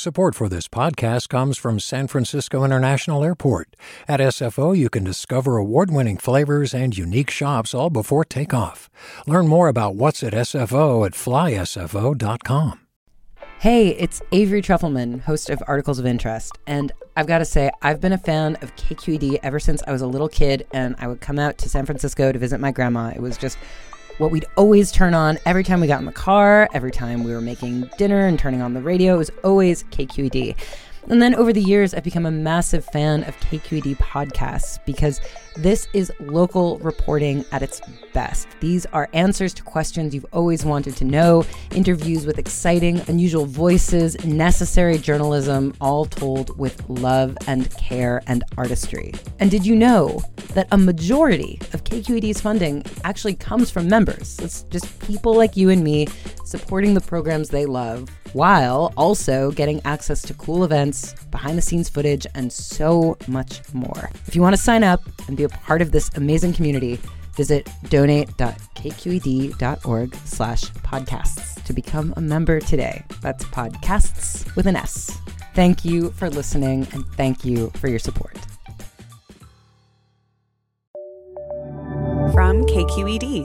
Support for this podcast comes from San Francisco International Airport. At SFO, you can discover award-winning flavors and unique shops all before takeoff. Learn more about what's at SFO at flysfo.com. Hey, it's Avery Trufelman, host of Articles of Interest, and I've got to say, I've been a fan of KQED ever since I was a little kid, and I would come out to San Francisco to visit my grandma. It was just what we'd always turn on every time we got in the car, every time we were making dinner and turning on the radio. It was always KQED. And then over the years, I've become a massive fan of KQED podcasts because this is local reporting at its best. These are answers to questions you've always wanted to know, interviews with exciting, unusual voices, necessary journalism, all told with love and care and artistry. And did you know that a majority of KQED's funding actually comes from members? It's just people like you and me supporting the programs they love, while also getting access to cool events, behind-the-scenes footage, and so much more. If you want to sign up and be a part of this amazing community, visit donate.kqed.org/podcasts to become a member today. That's podcasts with an S. Thank you for listening, and thank you for your support. From KQED.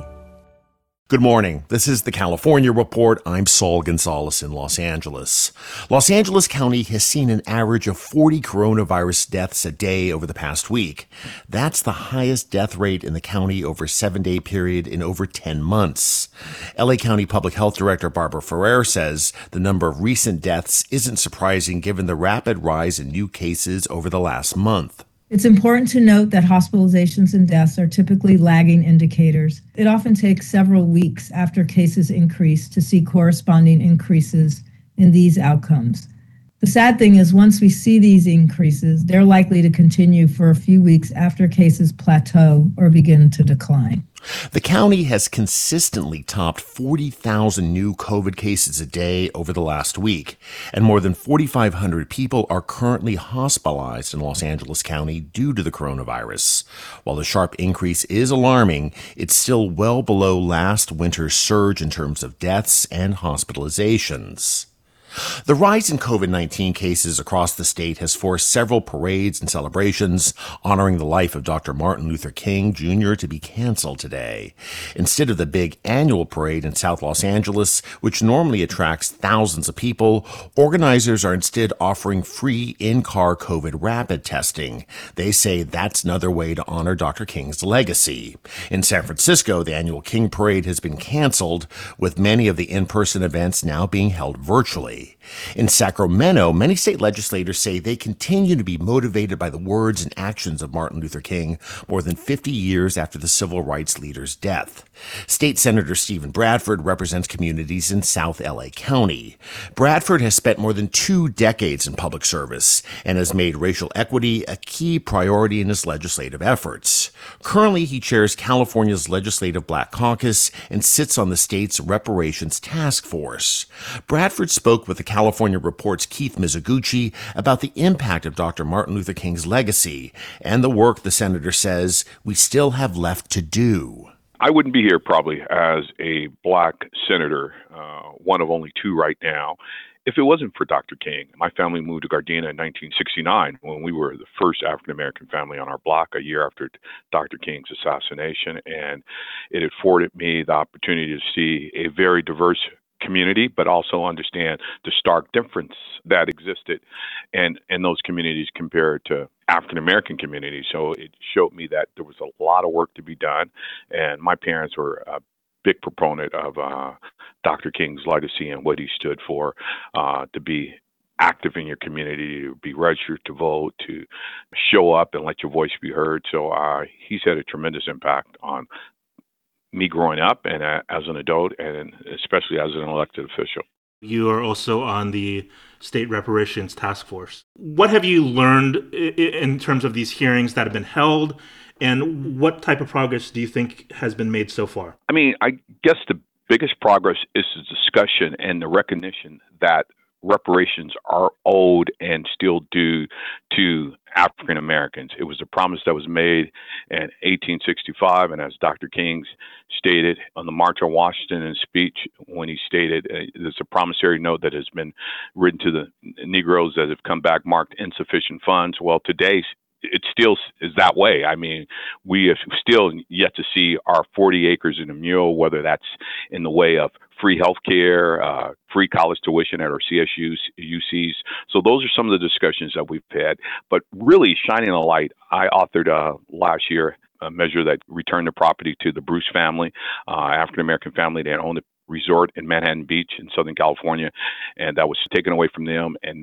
Good morning. This is the California Report. I'm Saul Gonzalez in Los Angeles. Los Angeles County has seen an average of 40 coronavirus deaths a day over the past week. That's the highest death rate in the county over a 7-day period in over 10 months. LA County Public Health Director Barbara Ferrer says the number of recent deaths isn't surprising given the rapid rise in new cases over the last month. It's important to note that hospitalizations and deaths are typically lagging indicators. It often takes several weeks after cases increase to see corresponding increases in these outcomes. The sad thing is once we see these increases, they're likely to continue for a few weeks after cases plateau or begin to decline. The county has consistently topped 40,000 new COVID cases a day over the last week, and more than 4,500 people are currently hospitalized in Los Angeles County due to the coronavirus. While the sharp increase is alarming, it's still well below last winter's surge in terms of deaths and hospitalizations. The rise in COVID-19 cases across the state has forced several parades and celebrations honoring the life of Dr. Martin Luther King Jr. to be canceled today. Instead of the big annual parade in South Los Angeles, which normally attracts thousands of people, organizers are instead offering free in-car COVID rapid testing. They say that's another way to honor Dr. King's legacy. In San Francisco, the annual King Parade has been canceled, with many of the in-person events now being held virtually. In Sacramento, many state legislators say they continue to be motivated by the words and actions of Martin Luther King more than 50 years after the civil rights leader's death. State Senator Stephen Bradford represents communities in South LA County. Bradford has spent more than 2 decades in public service and has made racial equity a key priority in his legislative efforts. Currently, he chairs California's Legislative Black Caucus and sits on the state's Reparations Task Force. Bradford spoke with the California Report's Keith Mizuguchi about the impact of Dr. Martin Luther King's legacy and the work the senator says we still have left to do. I wouldn't be here probably as a black senator, one of only 2 right now, if it wasn't for Dr. King. My family moved to Gardena in 1969 when we were the first African-American family on our block a year after Dr. King's assassination, and it afforded me the opportunity to see a very diverse community, but also understand the stark difference that existed in those communities compared to African-American communities. So it showed me that there was a lot of work to be done, and my parents were a big proponent of Dr. King's legacy and what he stood for, to be active in your community, to be registered to vote, to show up and let your voice be heard. So he's had a tremendous impact on me growing up and as an adult, and especially as an elected official. You are also on the State Reparations Task Force. What have you learned in terms of these hearings that have been held, and what type of progress do you think has been made so far? I mean, I guess the biggest progress is the discussion and the recognition that reparations are owed and still due to African Americans. It was a promise that was made in 1865, and as Dr. King stated on the March on Washington speech, when he stated there's a promissory note that has been written to the Negroes that have come back marked insufficient funds. Well, today it still is that way. I mean, we have still yet to see our 40 acres in a mule, whether that's in the way of free health care, free college tuition at our CSUs, UCs. So those are some of the discussions that we've had. But really shining a light, I authored last year a measure that returned the property to the Bruce family, African-American family that owned the resort in Manhattan Beach in Southern California, and that was taken away from them in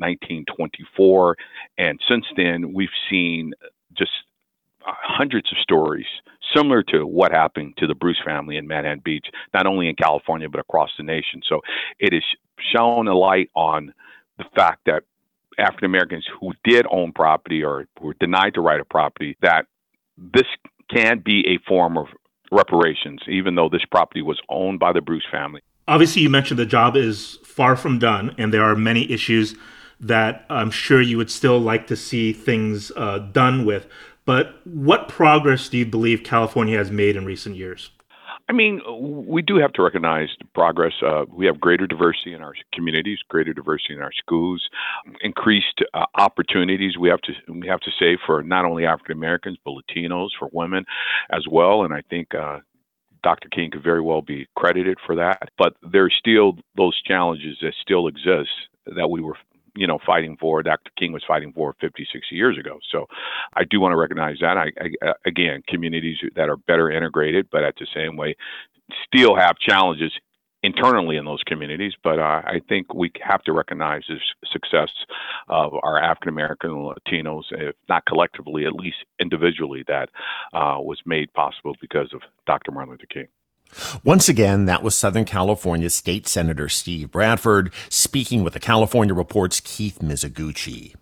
1924. And since then, we've seen just hundreds of stories similar to what happened to the Bruce family in Manhattan Beach, not only in California, but across the nation. So it has shown a light on the fact that African Americans who did own property or were denied the right of property, that this can be a form of reparations, even though this property was owned by the Bruce family. Obviously, you mentioned the job is far from done, and there are many issues that I'm sure you would still like to see things done with. But what progress do you believe California has made in recent years? I mean, we do have to recognize the progress. We have greater diversity in our communities, greater diversity in our schools, increased opportunities. We have to say for not only African Americans but Latinos, for women as well. And I think Dr. King could very well be credited for that. But there's still those challenges that still exist that we were fighting for, Dr. King was fighting for 50, 60 years ago. So I do want to recognize that. Again, communities that are better integrated, but at the same way, still have challenges internally in those communities. But I think we have to recognize the success of our African American and Latinos, if not collectively, at least individually, that was made possible because of Dr. Martin Luther King. Once again, that was Southern California State Senator Steve Bradford speaking with the California Report's Keith Mizuguchi.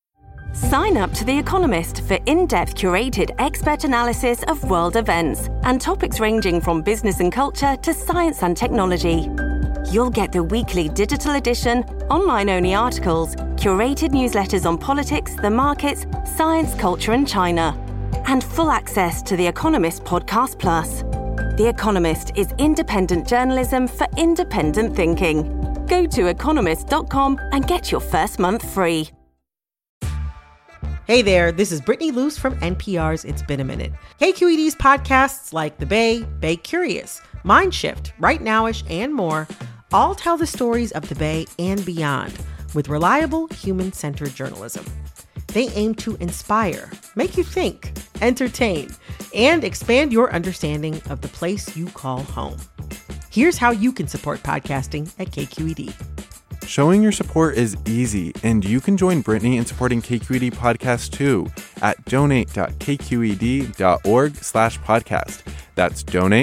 Sign up to The Economist for in-depth curated expert analysis of world events and topics ranging from business and culture to science and technology. You'll get the weekly digital edition, online-only articles, curated newsletters on politics, the markets, science, culture, and China, and full access to The Economist Podcast Plus. The Economist is independent journalism for independent thinking. Go to economist.com and get your first month free. Hey there, this is Brittany Luce from NPR's It's Been a Minute. KQED's podcasts like The Bay Curious, Mindshift, Right Nowish, and more all tell the stories of the Bay and beyond with reliable, human-centered journalism. They aim to inspire, make you think, entertain, and expand your understanding of the place you call home. Here's how you can support podcasting at KQED. Showing your support is easy, and you can join Brittany in supporting KQED Podcast too at donate.kqed.org/podcast. That's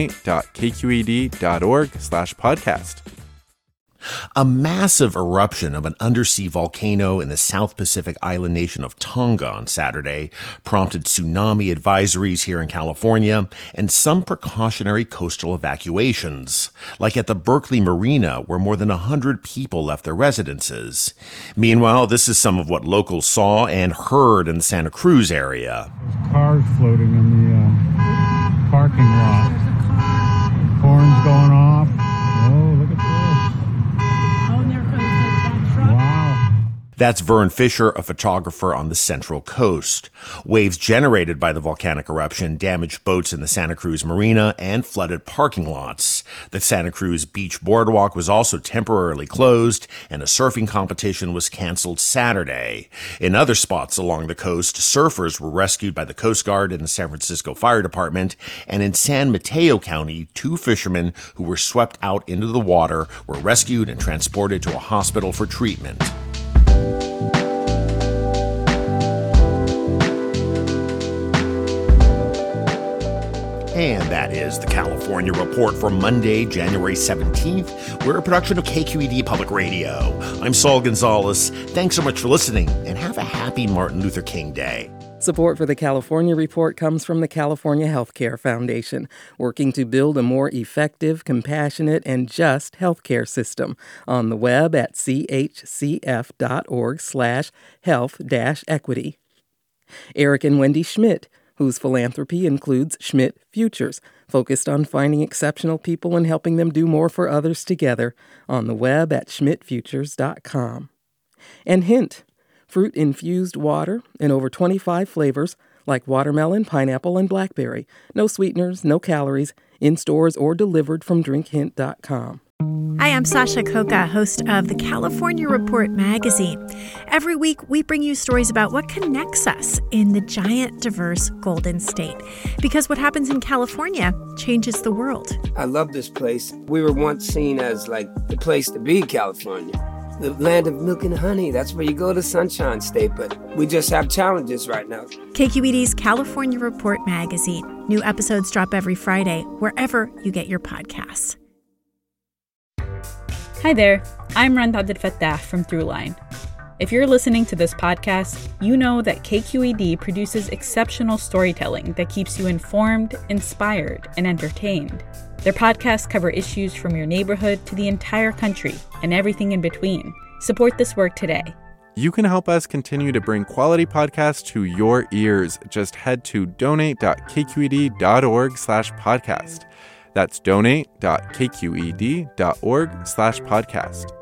donate.kqed.org/podcast. A massive eruption of an undersea volcano in the South Pacific island nation of Tonga on Saturday prompted tsunami advisories here in California and some precautionary coastal evacuations, like at the Berkeley Marina, where more than 100 people left their residences. Meanwhile, this is some of what locals saw and heard in the Santa Cruz area. There's cars floating in the parking lot. Horns going off. Oh, look at this. That's Vern Fisher, a photographer on the Central Coast. Waves generated by the volcanic eruption damaged boats in the Santa Cruz Marina and flooded parking lots. The Santa Cruz Beach Boardwalk was also temporarily closed, and a surfing competition was canceled Saturday. In other spots along the coast, surfers were rescued by the Coast Guard and the San Francisco Fire Department, and in San Mateo County, 2 fishermen who were swept out into the water were rescued and transported to a hospital for treatment. And that is the California Report for Monday, January 17th. We're a production of KQED Public Radio. I'm Saul Gonzalez. Thanks so much for listening, and have a happy Martin Luther King Day. Support for the California Report comes from the California Healthcare Foundation, working to build a more effective, compassionate, and just healthcare system. On the web at chcf.org/health-equity. Eric and Wendy Schmidt, whose philanthropy includes Schmidt Futures, focused on finding exceptional people and helping them do more for others together. On the web at schmidtfutures.com. And Hint, fruit-infused water in over 25 flavors like watermelon, pineapple, and blackberry. No sweeteners, no calories, in stores or delivered from drinkhint.com. Hi, I'm Sasha Coca, host of the California Report magazine. Every week, we bring you stories about what connects us in the giant, diverse Golden State. Because what happens in California changes the world. I love this place. We were once seen as like the place to be, California. The land of milk and honey. That's where you go to Sunshine State, but we just have challenges right now. KQED's California Report magazine. New episodes drop every Friday, wherever you get your podcasts. Hi there, I'm Rand Abdel Fattah from Throughline. If you're listening to this podcast, you know that KQED produces exceptional storytelling that keeps you informed, inspired, and entertained. Their podcasts cover issues from your neighborhood to the entire country and everything in between. Support this work today. You can help us continue to bring quality podcasts to your ears. Just head to donate.kqed.org/podcast. That's donate.kqed.org/podcast.